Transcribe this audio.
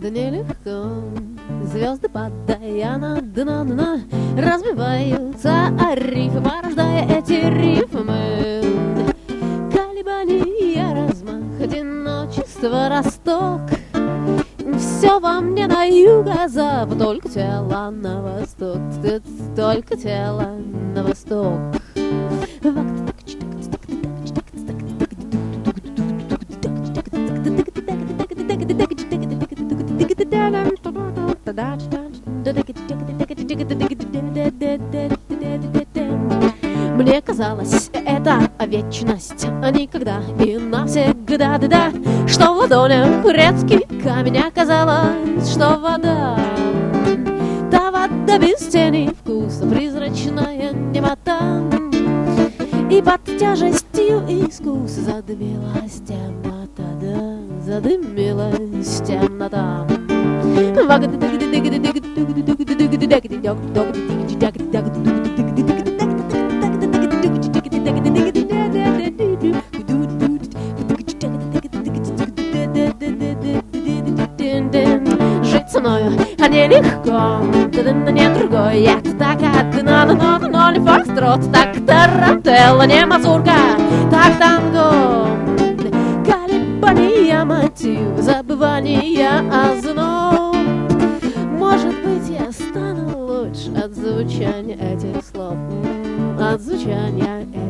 нелегко. Звезды, падая на дно, разбиваются о рифы, порождая эти рифмы. Колебания, размах, одиночество, росток. Все во мне на юго-запад, только тело на восток, только тело на восток. Мне казалось, это вечность, а никогда и навсегда, да-да. Что в ладонях грецкий камень, оказалось, что вода. Та вода без тени вкуса, призрачная немота. И под тяжестью искуса задымилась темнота, да, задымилась темнота. Жить со мною, а нелегко, не другой, это так одна, но не фокстрот, так тарантелла, не мазурка, так танго. Колебания, мотив, забывания, озноб. Может быть, я стану лучше от звучания этих слов, от звучания